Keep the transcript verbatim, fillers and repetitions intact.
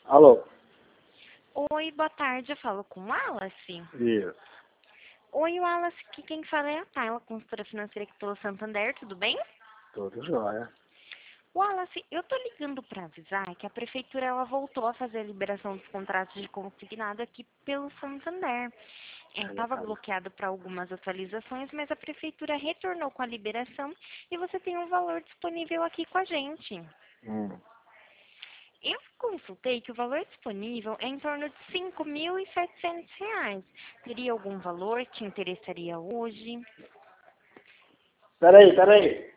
Alô? Oi, boa tarde, eu falo com o Wallace. Isso. Oi, Wallace, aqui quem fala é a Tayla, consultora financeira aqui pelo Santander, tudo bem? Tudo jóia. Wallace, eu tô ligando para avisar que a prefeitura ela voltou a fazer a liberação dos contratos de consignado aqui pelo Santander. Estava bloqueado para algumas atualizações, mas a prefeitura retornou com a liberação e você tem um valor disponível aqui com a gente. Hum. Eu consultei que o valor disponível é em torno de cinco mil e setecentos reais. Teria algum valor que te interessaria hoje? Peraí, peraí.